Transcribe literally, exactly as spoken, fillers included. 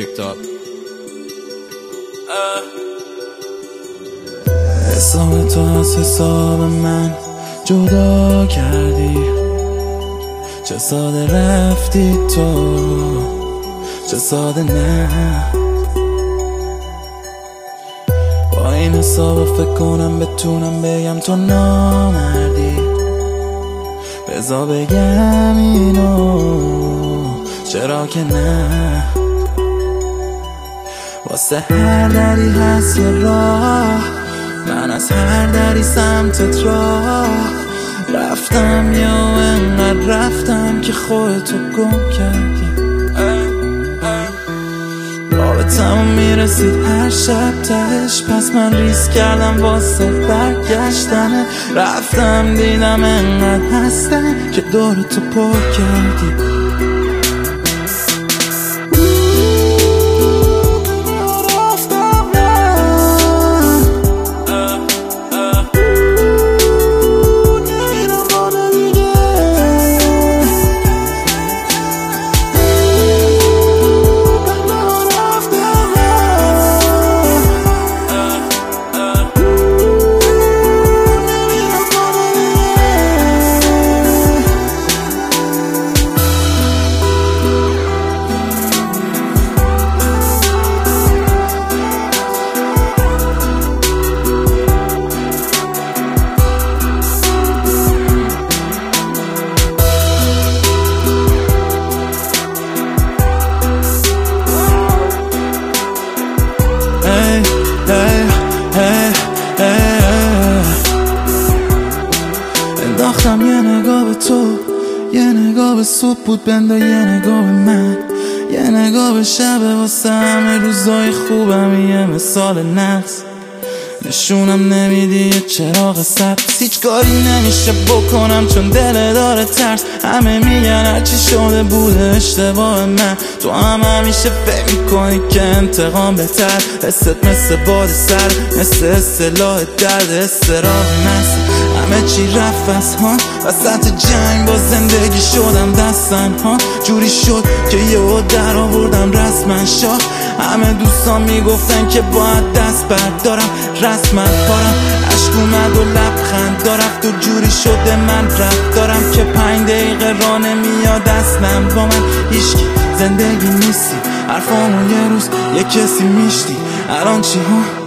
TikTok. حساب تو از حساب من جدا کردی، چه ساده رفتی تو، چه ساده نه. با این حساب فکر کنم بتونم بگم تو نامردی، بذار بگم اینو چرا که نه. واسه هر دری هست یه راه، من از هر دری سمتت راه رفتم، یا انقدر رفتم که خودتو گم کردی. رابطمون میرسید هر شب تهش، پس من ریسک کردم واسه برگشتنه. رفتم دیدم انقدر هستم که دورتو پر کردی. انداختم یه نگاه به تو، یه نگاه به صبح بود بنده، یه نگاه به من، یه نگاه به شب واسه همه روزای خوبم. یه مثال نقص نشونم نمیدی یه چراغ سبز. هیچ کاری نمیشه بکنم چون دل داره ترس. همه میگن هرچی شده بوده اشتباه من، تو هم همیشه فکر میکنی که انتقام بهتر. حست مثل باد سر، مثل اصطلاح درد استراب نست. همه چی رفت از ها، وسط جنگ با زندگی شدم دستن ها. جوری شد که یهو در آوردم رسما شاه. همه دوستان میگفتن که باید دست بردارم، رسما کارم عشق اومد و لبخند دارفت و جوری شده من رفت دارم که پنج دقیقه راه نمیاد اصلا با من. هیچکی زندگی نیستی، حرفامو یه روز یه کسی میشتی. الان چی ها؟